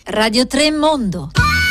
Radio 3 Mondo.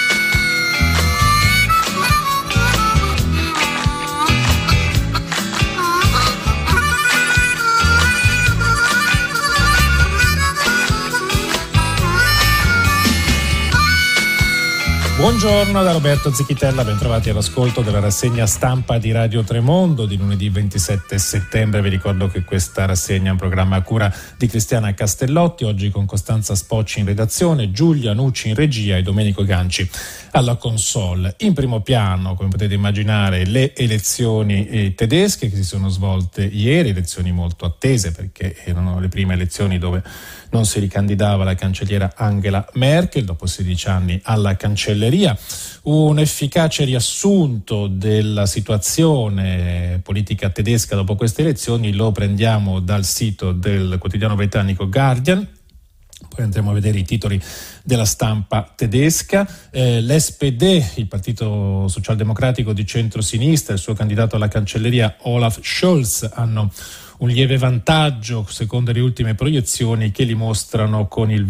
Buongiorno da Roberto Zicchitella, bentrovati all'ascolto della rassegna stampa di Radio 3 Mondo di lunedì 27 settembre. Vi ricordo che questa rassegna è un programma a cura di Cristiana Castellotti, oggi con Costanza Spocci in redazione, Giulia Nucci in regia e Domenico Ganci alla console. In primo piano, come potete immaginare, le elezioni tedesche che si sono svolte ieri, elezioni molto attese perché erano le prime elezioni dove non si ricandidava la cancelliera Angela Merkel dopo 16 anni alla cancelleria. Un efficace riassunto della situazione politica tedesca dopo queste elezioni lo prendiamo dal sito del quotidiano britannico Guardian. Poi andremo a vedere i titoli della stampa tedesca. L'SPD, il partito socialdemocratico di centrosinistra, il suo candidato alla cancelleria Olaf Scholz hanno un lieve vantaggio secondo le ultime proiezioni che li mostrano con il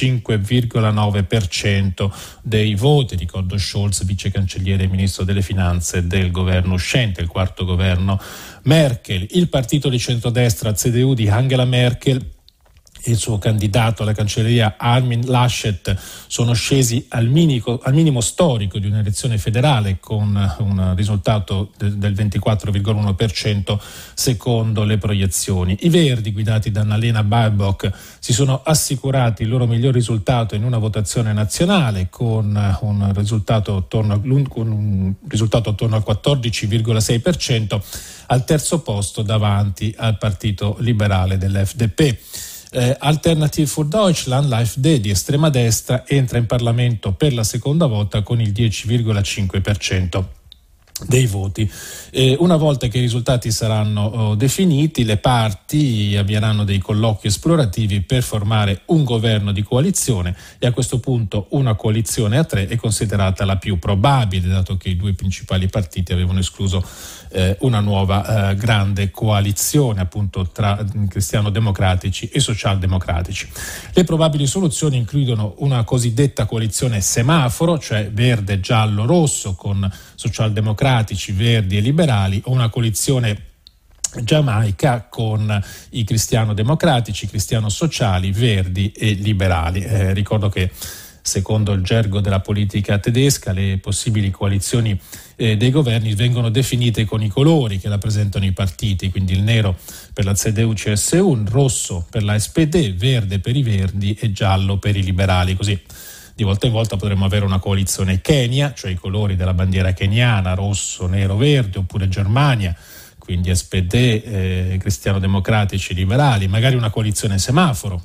25,9% dei voti. Ricordo Scholz, vice cancelliere e ministro delle finanze del governo uscente, il quarto governo Merkel. Il partito di centrodestra CDU di Angela Merkel e il suo candidato alla cancelleria Armin Laschet sono scesi al minimo storico di un'elezione federale con un risultato del 24,1% secondo le proiezioni. I Verdi, guidati da Annalena Baerbock, si sono assicurati il loro miglior risultato in una votazione nazionale con un risultato attorno al 14,6%, al terzo posto davanti al partito liberale dell'FDP. Alternative für Deutschland, l'AfD di estrema destra, entra in Parlamento per la seconda volta con il 10,5% dei voti. Una volta che i risultati saranno definiti, le parti avvieranno dei colloqui esplorativi per formare un governo di coalizione e a questo punto una coalizione a tre è considerata la più probabile, dato che i due principali partiti avevano escluso una nuova grande coalizione appunto tra cristiano-democratici e socialdemocratici. Le probabili soluzioni includono una cosiddetta coalizione semaforo, cioè verde, giallo, rosso, con socialdemocratici, verdi e liberali, o una coalizione giamaica con i cristiano-democratici, cristiano-sociali, verdi e liberali. Ricordo che secondo il gergo della politica tedesca le possibili coalizioni dei governi vengono definite con i colori che rappresentano i partiti, quindi il nero per la CDU-CSU, il rosso per la SPD, verde per i verdi e giallo per i liberali. Così di volta in volta potremmo avere una coalizione Kenya, cioè i colori della bandiera keniana, rosso, nero, verde, oppure Germania, quindi SPD, cristiano-democratici, liberali, magari una coalizione semaforo,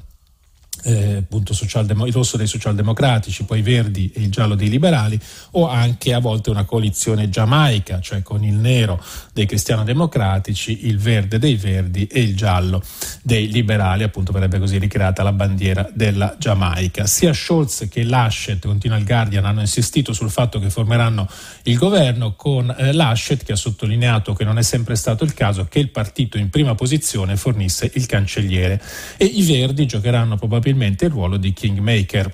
appunto il rosso dei socialdemocratici, poi i verdi e il giallo dei liberali, o anche a volte una coalizione giamaica, cioè con il nero dei cristiano-democratici, il verde dei verdi e il giallo dei liberali, appunto verrebbe così ricreata la bandiera della Giamaica. Sia Scholz che Laschet, continua il Guardian, hanno insistito sul fatto che formeranno il governo, con Laschet che ha sottolineato che non è sempre stato il caso che il partito in prima posizione fornisse il cancelliere, e i verdi giocheranno probabilmente il ruolo di kingmaker.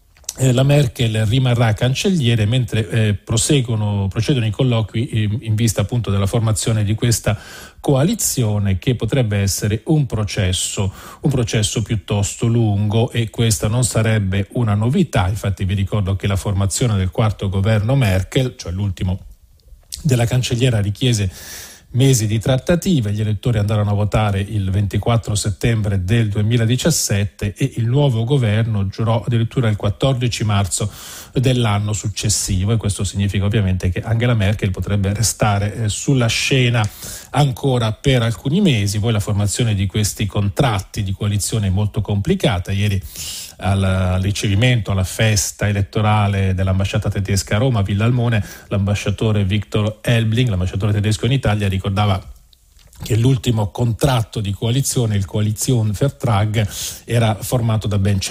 La Merkel rimarrà cancelliere mentre procedono i colloqui in vista appunto della formazione di questa coalizione, che potrebbe essere un processo piuttosto lungo, e questa non sarebbe una novità. Infatti vi ricordo che la formazione del quarto governo Merkel, cioè l'ultimo della cancelliera, richiese mesi di trattative. Gli elettori andarono a votare il 24 settembre del 2017 e il nuovo governo giurò addirittura il 14 marzo dell'anno successivo, e questo significa ovviamente che Angela Merkel potrebbe restare sulla scena ancora per alcuni mesi. Poi la formazione di questi contratti di coalizione è molto complicata. Ieri al ricevimento, alla festa elettorale dell'ambasciata tedesca a Roma, Villa Almone, l'ambasciatore Viktor Elbling, l'ambasciatore tedesco in Italia, ricordava che l'ultimo contratto di coalizione, il Koalitionsvertrag, era formato da ben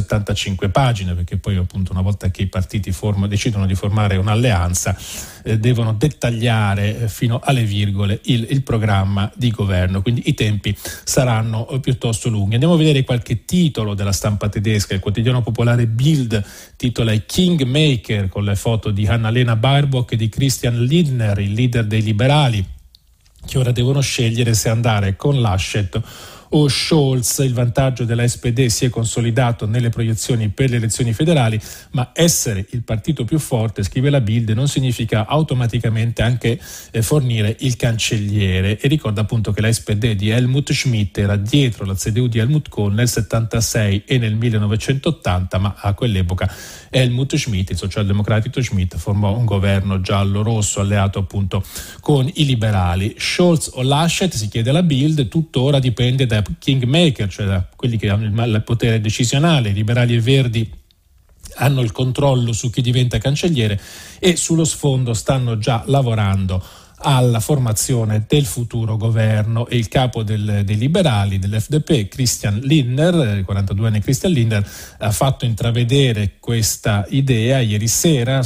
175 pagine, perché poi appunto una volta che i partiti decidono di formare un'alleanza devono dettagliare fino alle virgole il programma di governo, quindi i tempi saranno piuttosto lunghi. Andiamo a vedere qualche titolo della stampa tedesca. Il quotidiano popolare Bild titola I Kingmaker, con le foto di Annalena Baerbock e di Christian Lindner, il leader dei liberali, che ora devono scegliere se andare con Laschet o Scholz. Il vantaggio della SPD si è consolidato nelle proiezioni per le elezioni federali, ma essere il partito più forte, scrive la Bild, non significa automaticamente anche fornire il cancelliere, e ricorda appunto che la SPD di Helmut Schmidt era dietro la CDU di Helmut Kohl nel 76 e nel 1980, ma a quell'epoca Helmut Schmidt, il socialdemocratico Schmidt, formò un governo giallo-rosso alleato appunto con i liberali. Scholz o Laschet, si chiede la Bild, tuttora dipende da Kingmaker, cioè da quelli che hanno il potere decisionale. I liberali e verdi hanno il controllo su chi diventa cancelliere e sullo sfondo stanno già lavorando alla formazione del futuro governo, e il capo dei liberali, dell'FDP, Christian Lindner, 42 anni Christian Lindner, ha fatto intravedere questa idea ieri sera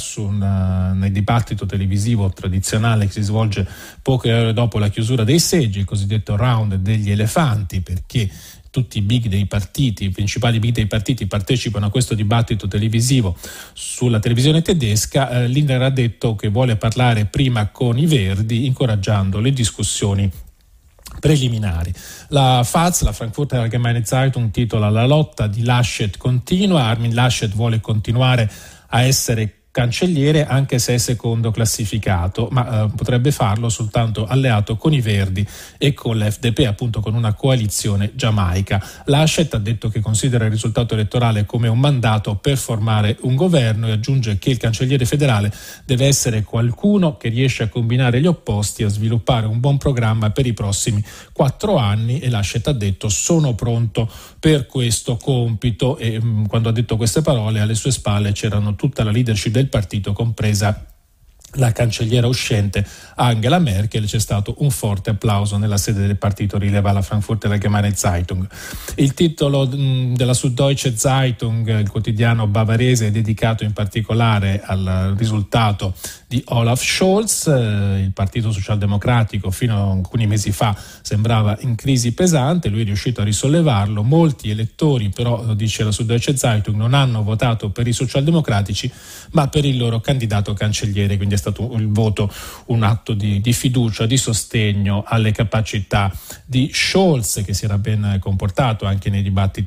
nel dibattito televisivo tradizionale che si svolge poche ore dopo la chiusura dei seggi, il cosiddetto round degli elefanti, perché tutti i big dei partiti, i principali big dei partiti partecipano a questo dibattito televisivo sulla televisione tedesca. Lindner ha detto che vuole parlare prima con i Verdi, incoraggiando le discussioni preliminari. La FAZ, la Frankfurter Allgemeine Zeitung, titola La lotta di Laschet continua. Armin Laschet vuole continuare a essere cancelliere anche se è secondo classificato, ma potrebbe farlo soltanto alleato con i Verdi e con l'FDP, appunto con una coalizione giamaica. Laschet ha detto che considera il risultato elettorale come un mandato per formare un governo e aggiunge che il cancelliere federale deve essere qualcuno che riesce a combinare gli opposti e a sviluppare un buon programma per i prossimi 4 anni, e Laschet ha detto sono pronto per questo compito, e quando ha detto queste parole alle sue spalle c'erano tutta la leadership del partito, compresa la cancelliera uscente Angela Merkel. C'è stato un forte applauso nella sede del partito, rileva la Frankfurter Allgemeine Zeitung. Il titolo della Süddeutsche Zeitung, il quotidiano bavarese, è dedicato in particolare al risultato di Olaf Scholz. Il partito socialdemocratico fino a alcuni mesi fa sembrava in crisi pesante, lui è riuscito a risollevarlo. Molti elettori però, dice la Süddeutsche Zeitung, non hanno votato per i socialdemocratici ma per il loro candidato cancelliere, quindi è stato il voto un atto di fiducia, di sostegno alle capacità di Scholz, che si era ben comportato anche nei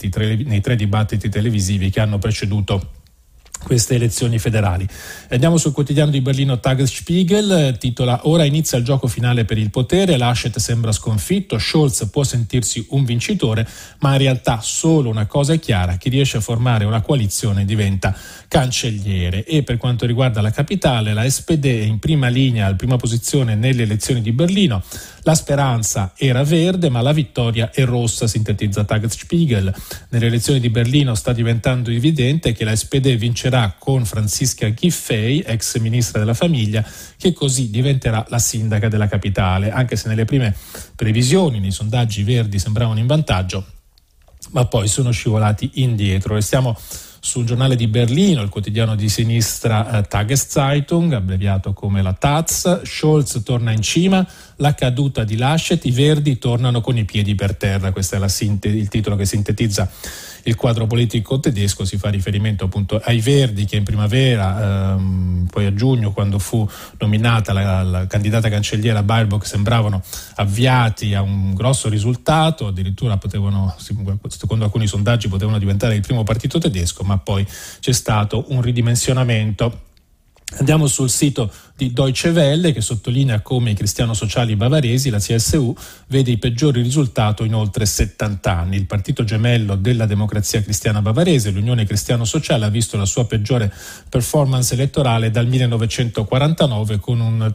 3 dibattiti televisivi che hanno preceduto queste elezioni federali. Andiamo sul quotidiano di Berlino Tagesspiegel, titola ora inizia il gioco finale per il potere, Laschet sembra sconfitto, Scholz può sentirsi un vincitore, ma in realtà solo una cosa è chiara, chi riesce a formare una coalizione diventa cancelliere. E per quanto riguarda la capitale, la SPD è in prima linea, al prima posizione nelle elezioni di Berlino. La speranza era verde, ma la vittoria è rossa, sintetizza Tagesspiegel. Nelle elezioni di Berlino sta diventando evidente che la SPD vincerà con Franziska Giffey, ex ministra della famiglia, che così diventerà la sindaca della capitale, anche se nelle prime previsioni, nei sondaggi, i Verdi sembravano in vantaggio, ma poi sono scivolati indietro. Restiamo sul giornale di Berlino, il quotidiano di sinistra Tageszeitung, abbreviato come la Taz. Scholz torna in cima, la caduta di Laschet, i Verdi tornano con i piedi per terra. Questo è il titolo che sintetizza il quadro politico tedesco. Si fa riferimento appunto ai Verdi che in primavera, poi a giugno, quando fu nominata la candidata cancelliera Baerbock, sembravano avviati a un grosso risultato, addirittura potevano, secondo alcuni sondaggi, potevano diventare il primo partito tedesco, ma poi c'è stato un ridimensionamento. Andiamo sul sito di Deutsche Welle, che sottolinea come i cristiano-sociali bavaresi, la CSU, vede i peggiori risultati in oltre 70 anni. Il partito gemello della Democrazia Cristiana Bavarese, l'Unione Cristiano-Sociale, ha visto la sua peggiore performance elettorale dal 1949, con un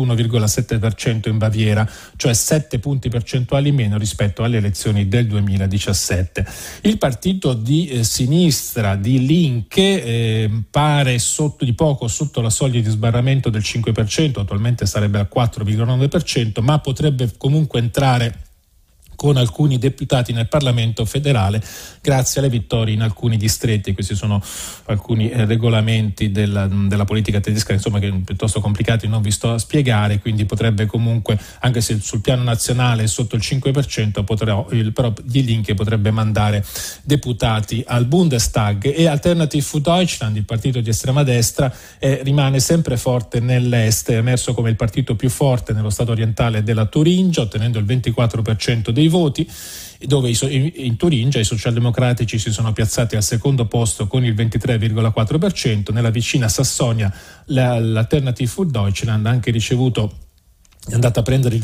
31,7% in Baviera, cioè 7 punti percentuali meno rispetto alle elezioni del 2017. Il partito di sinistra di Linke pare di poco sotto la soglia di sbarramento del 5%, attualmente sarebbe al 4,9%, ma potrebbe comunque entrare con alcuni deputati nel Parlamento federale grazie alle vittorie in alcuni distretti. Questi sono alcuni regolamenti della politica tedesca, insomma, che piuttosto complicati, non vi sto a spiegare, quindi potrebbe comunque, anche se sul piano nazionale è sotto il 5%, però Die Linke potrebbe mandare deputati al Bundestag. E Alternative für Deutschland, il partito di estrema destra, rimane sempre forte nell'est, è emerso come il partito più forte nello stato orientale della Turingia, ottenendo il 24% dei voti, dove in Turingia i socialdemocratici si sono piazzati al secondo posto con il 23,4%. Nella vicina Sassonia l'Alternative für Deutschland ha anche ricevuto, è andata a prendere il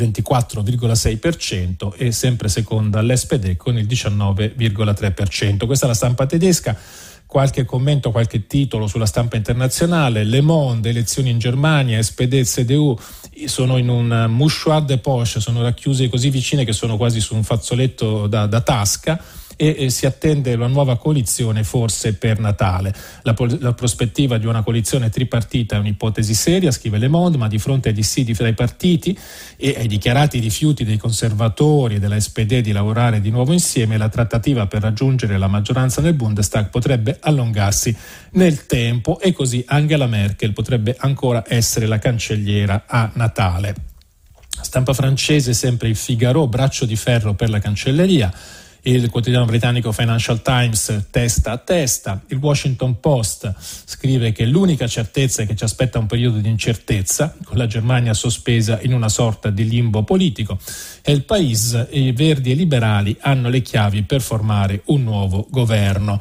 24,6% e sempre seconda l'SPD con il 19,3%. Questa è la stampa tedesca. Qualche commento, qualche titolo sulla stampa internazionale. Le Monde, elezioni in Germania, SPD e CDU sono in un mouchoir de poche, sono racchiuse così vicine che sono quasi su un fazzoletto da tasca, e si attende la nuova coalizione forse per Natale. La prospettiva di una coalizione tripartita è un'ipotesi seria, scrive Le Monde, ma di fronte ai dissidi fra i partiti e ai dichiarati rifiuti dei conservatori e della SPD di lavorare di nuovo insieme, la trattativa per raggiungere la maggioranza nel Bundestag potrebbe allungarsi nel tempo, e così Angela Merkel potrebbe ancora essere la cancelliera a Natale. Stampa francese, sempre il Figaro, braccio di ferro per la cancelleria. Il quotidiano britannico Financial Times testa a testa. Il Washington Post scrive che l'unica certezza è che ci aspetta un periodo di incertezza, con la Germania sospesa in una sorta di limbo politico. E il País, i Verdi e i liberali hanno le chiavi per formare un nuovo governo.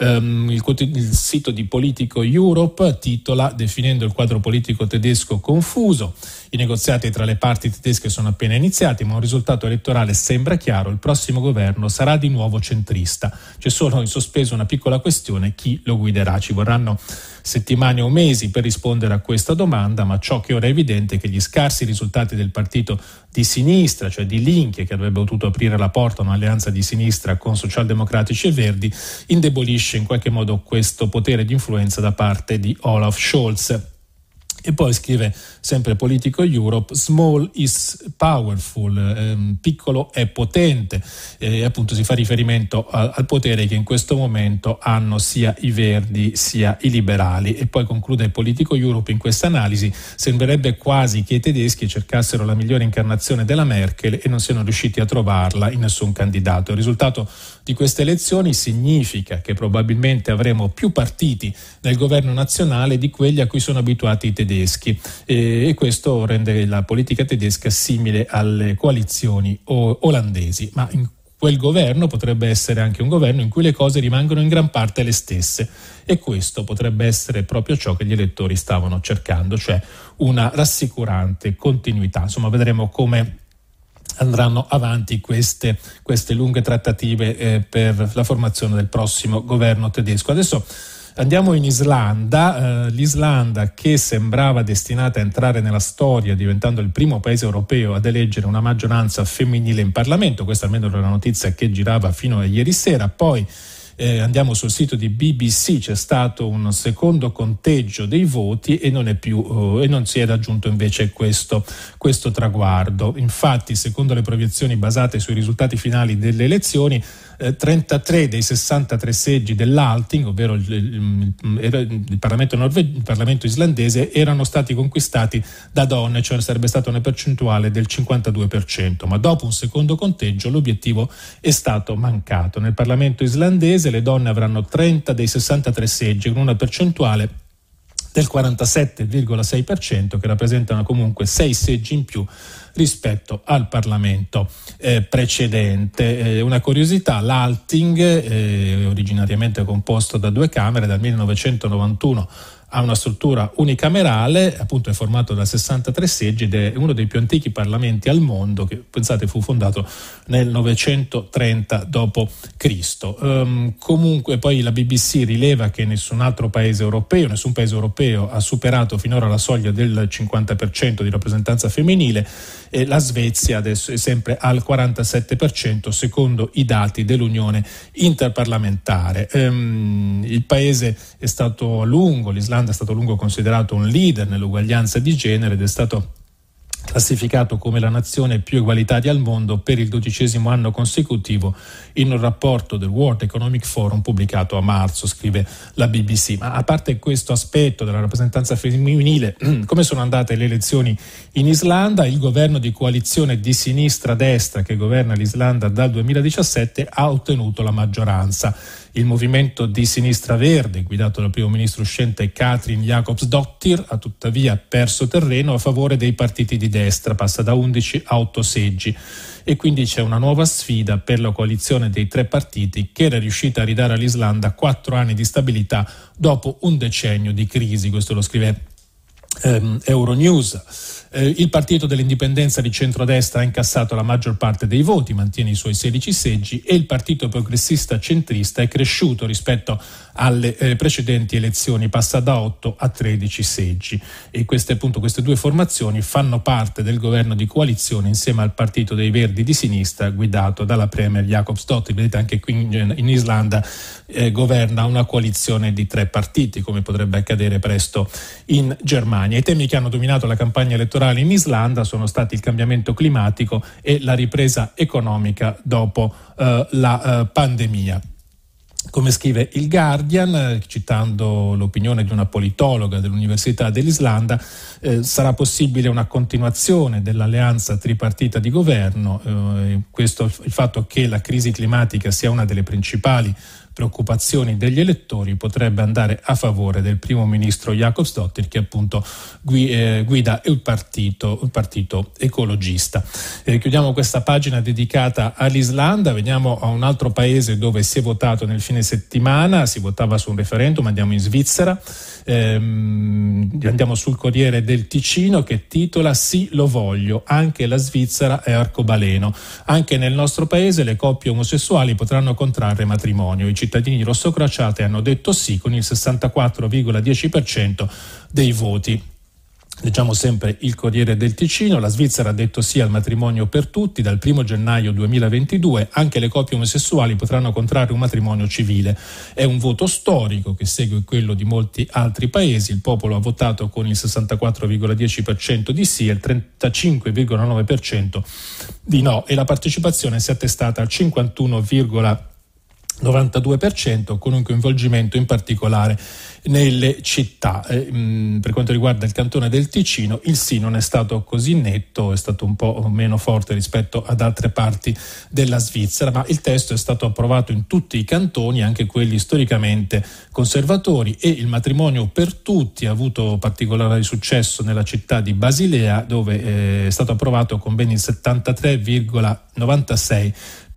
Il sito di Politico Europe titola, definendo il quadro politico tedesco confuso: i negoziati tra le parti tedesche sono appena iniziati, ma un risultato elettorale sembra chiaro: il prossimo governo sarà di nuovo centrista. C'è solo in sospeso una piccola questione: chi lo guiderà? Ci vorranno settimane o mesi per rispondere a questa domanda, ma ciò che ora è evidente è che gli scarsi risultati del partito di sinistra, cioè di Linke, che avrebbe potuto aprire la porta a un'alleanza di sinistra con socialdemocratici e verdi, indebolisce in qualche modo questo potere di influenza da parte di Olaf Scholz. E poi scrive sempre Politico Europe: small is powerful, piccolo è potente, appunto si fa riferimento al potere che in questo momento hanno sia i Verdi sia i liberali. E poi conclude Politico Europe in questa analisi: sembrerebbe quasi che i tedeschi cercassero la migliore incarnazione della Merkel e non siano riusciti a trovarla in nessun candidato. Il risultato di queste elezioni significa che probabilmente avremo più partiti nel governo nazionale di quelli a cui sono abituati i tedeschi, e questo rende la politica tedesca simile alle coalizioni olandesi, ma in quel governo potrebbe essere anche un governo in cui le cose rimangono in gran parte le stesse, e questo potrebbe essere proprio ciò che gli elettori stavano cercando, cioè una rassicurante continuità. Insomma, vedremo come andranno avanti queste lunghe trattative per la formazione del prossimo governo tedesco. Adesso andiamo in Islanda. L'Islanda, che sembrava destinata a entrare nella storia diventando il primo paese europeo ad eleggere una maggioranza femminile in Parlamento, questa almeno era la notizia che girava fino a ieri sera. Poi andiamo sul sito di BBC, c'è stato un secondo conteggio dei voti e non si è raggiunto invece questo traguardo. Infatti, secondo le proiezioni basate sui risultati finali delle elezioni, 33 dei 63 seggi dell'Althing, ovvero il Parlamento islandese, erano stati conquistati da donne, cioè sarebbe stata una percentuale del 52%, ma dopo un secondo conteggio l'obiettivo è stato mancato. Nel Parlamento islandese le donne avranno 30 dei 63 seggi, con una percentuale del 47,6%, che rappresentano comunque 6 seggi in più rispetto al Parlamento precedente. Una curiosità: l'Althing, originariamente composto da 2 camere, dal 1991 ha una struttura unicamerale, appunto è formato da 63 seggi ed è uno dei più antichi parlamenti al mondo, che pensate fu fondato nel 930 d.C. Comunque poi la BBC rileva che nessun paese europeo ha superato finora la soglia del 50% di rappresentanza femminile, e la Svezia adesso è sempre al 47% secondo i dati dell'Unione Interparlamentare. Il paese è stato a lungo, l'Islanda è stato a lungo considerato un leader nell'uguaglianza di genere ed è stato classificato come la nazione più egualitaria al mondo per il 12° anno consecutivo in un rapporto del World Economic Forum pubblicato a marzo, scrive la BBC. Ma a parte questo aspetto della rappresentanza femminile, come sono andate le elezioni in Islanda? Il governo di coalizione di sinistra-destra che governa l'Islanda dal 2017 ha ottenuto la maggioranza. Il movimento di sinistra verde, guidato dal primo ministro uscente Katrin Jakobsdottir, ha tuttavia perso terreno a favore dei partiti di destra, passa da 11 a 8 seggi. E quindi c'è una nuova sfida per la coalizione dei 3 partiti che era riuscita a ridare all'Islanda 4 anni di stabilità dopo un decennio di crisi. Questo lo scrive Euronews. Il partito dell'indipendenza di centrodestra ha incassato la maggior parte dei voti, mantiene i suoi 16 seggi e il partito progressista centrista è cresciuto rispetto alle precedenti elezioni, passa da 8 a 13 seggi e queste 2 formazioni fanno parte del governo di coalizione insieme al partito dei Verdi di sinistra guidato dalla premier Jakobsdottir. Vedete, anche qui in Islanda governa una coalizione di 3 partiti, come potrebbe accadere presto in Germania. I temi che hanno dominato la campagna elettorale in Islanda sono stati il cambiamento climatico e la ripresa economica dopo la pandemia. Come scrive il Guardian, citando l'opinione di una politologa dell'Università dell'Islanda, sarà possibile una continuazione dell'alleanza tripartita di governo. Questo, il fatto che la crisi climatica sia una delle principali preoccupazioni degli elettori, potrebbe andare a favore del primo ministro Jakobsdottir, che appunto guida il partito ecologista. Chiudiamo questa pagina dedicata all'Islanda, veniamo a un altro paese dove si è votato nel fine settimana, si votava su un referendum, andiamo in Svizzera, andiamo sul Corriere del Ticino che titola "Sì, lo voglio, anche la Svizzera è arcobaleno, anche nel nostro paese le coppie omosessuali potranno contrarre matrimonio". I cittadini rossocrociati hanno detto sì con il 64,10% dei voti. Leggiamo sempre il Corriere del Ticino: la Svizzera ha detto sì al matrimonio per tutti, dal 1 gennaio 2022 anche le coppie omosessuali potranno contrarre un matrimonio civile. È un voto storico che segue quello di molti altri paesi. Il popolo ha votato con il 64,10% di sì e il 35,9% di no e la partecipazione si è attestata al 51,92% con un coinvolgimento in particolare nelle città. Per quanto riguarda il cantone del Ticino, il sì non è stato così netto, è stato un po' meno forte rispetto ad altre parti della Svizzera, ma il testo è stato approvato in tutti i cantoni, anche quelli storicamente conservatori, e il matrimonio per tutti ha avuto particolare successo nella città di Basilea, dove è stato approvato con ben il 73,96%.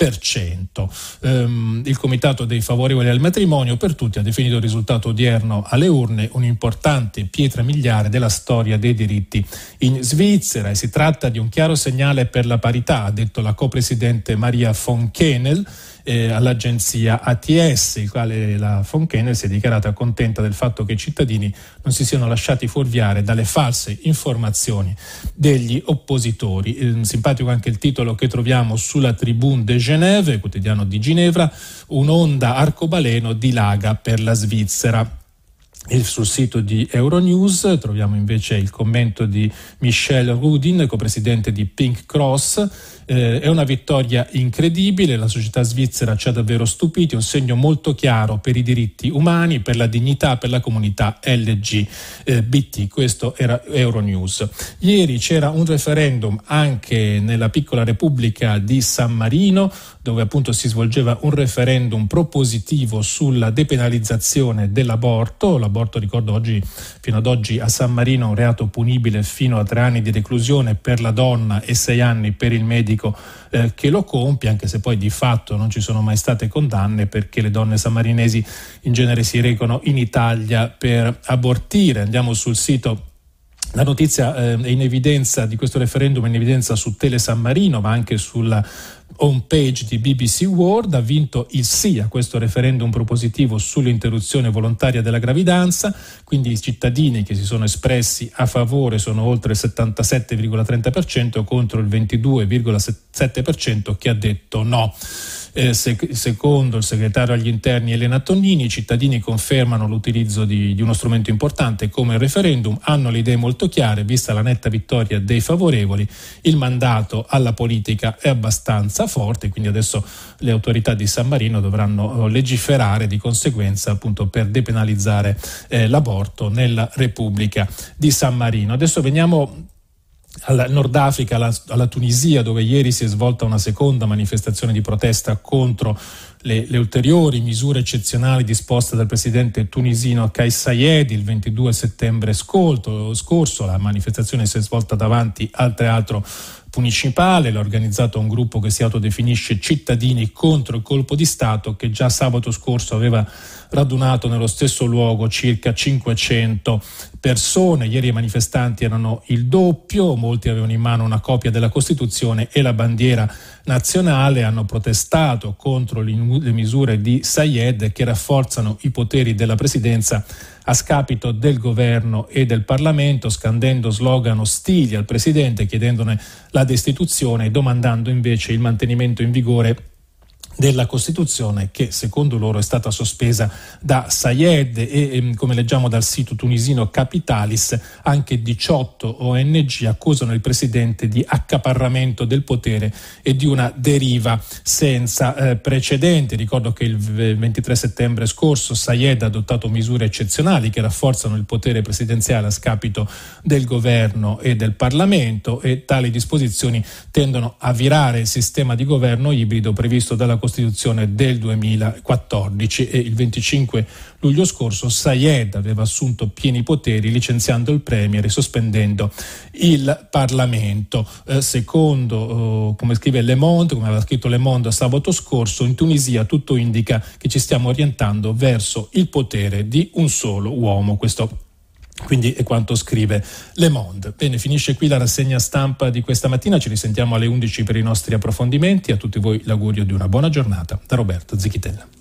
Il comitato dei favorevoli al matrimonio per tutti ha definito il risultato odierno alle urne un'importante pietra miliare della storia dei diritti in Svizzera, e si tratta di un chiaro segnale per la parità, ha detto la copresidente Maria von Kenel all'agenzia ATS, il quale la von Kenel si è dichiarata contenta del fatto che i cittadini non si siano lasciati fuorviare dalle false informazioni degli oppositori. Simpatico anche il titolo che troviamo sulla Tribune de Genève, quotidiano di Ginevra: un'onda arcobaleno dilaga per la Svizzera. E sul sito di Euronews troviamo invece il commento di Michelle Rudin, copresidente di Pink Cross. È una vittoria incredibile, la società svizzera ci ha davvero stupiti, un segno molto chiaro per i diritti umani, per la dignità, per la comunità LGBT. Questo era Euronews. Ieri c'era un referendum anche nella piccola Repubblica di San Marino, dove appunto si svolgeva un referendum propositivo sulla depenalizzazione dell'aborto. L'aborto, ricordo, fino ad oggi a San Marino è un reato punibile fino a 3 anni di reclusione per la donna e 6 anni per il medico che lo compie, anche se poi di fatto non ci sono mai state condanne, perché le donne sammarinesi in genere si recano in Italia per abortire. Andiamo sul sito La notizia è in evidenza di questo referendum, è in evidenza su Tele San Marino, ma anche sulla home page di BBC World. Ha vinto il sì a questo referendum propositivo sull'interruzione volontaria della gravidanza, quindi i cittadini che si sono espressi a favore sono oltre il 77,30% contro il 22,7% che ha detto no. Secondo il segretario agli interni Elena Tonnini, i cittadini confermano l'utilizzo di uno strumento importante come il referendum, hanno le idee molto chiare, vista la netta vittoria dei favorevoli, il mandato alla politica è abbastanza forte, quindi adesso le autorità di San Marino dovranno legiferare di conseguenza appunto per depenalizzare l'aborto nella Repubblica di San Marino. Adesso veniamo al Nord Africa, alla Tunisia, dove ieri si è svolta una seconda manifestazione di protesta contro le ulteriori misure eccezionali disposte dal presidente tunisino Kais Saied il 22 settembre scorso. La manifestazione si è svolta davanti al teatro municipale, l'ha organizzato un gruppo che si autodefinisce Cittadini contro il colpo di Stato, che già sabato scorso aveva radunato nello stesso luogo circa 500 persone. Ieri i manifestanti erano il doppio, molti avevano in mano una copia della Costituzione e la bandiera nazionale, hanno protestato contro le misure di Saied che rafforzano i poteri della presidenza a scapito del governo e del Parlamento, scandendo slogan ostili al presidente, chiedendone la destituzione e domandando invece il mantenimento in vigore della Costituzione, che secondo loro è stata sospesa da Saied. E come leggiamo dal sito tunisino Capitalis, anche 18 ONG accusano il presidente di accaparramento del potere e di una deriva senza precedenti. Ricordo che il 23 settembre scorso Saied ha adottato misure eccezionali che rafforzano il potere presidenziale a scapito del governo e del Parlamento, e tali disposizioni tendono a virare il sistema di governo ibrido previsto dalla Costituzione del 2014, e il 25 luglio scorso Saied aveva assunto pieni poteri licenziando il premier e sospendendo il Parlamento. Secondo come scrive Le Monde, come aveva scritto Le Monde sabato scorso, in Tunisia tutto indica che ci stiamo orientando verso il potere di un solo uomo. Questo quindi è quanto scrive Le Monde. Bene, finisce qui la rassegna stampa di questa mattina, ci risentiamo alle 11 per i nostri approfondimenti. A tutti voi l'augurio di una buona giornata da Roberto Zichitella.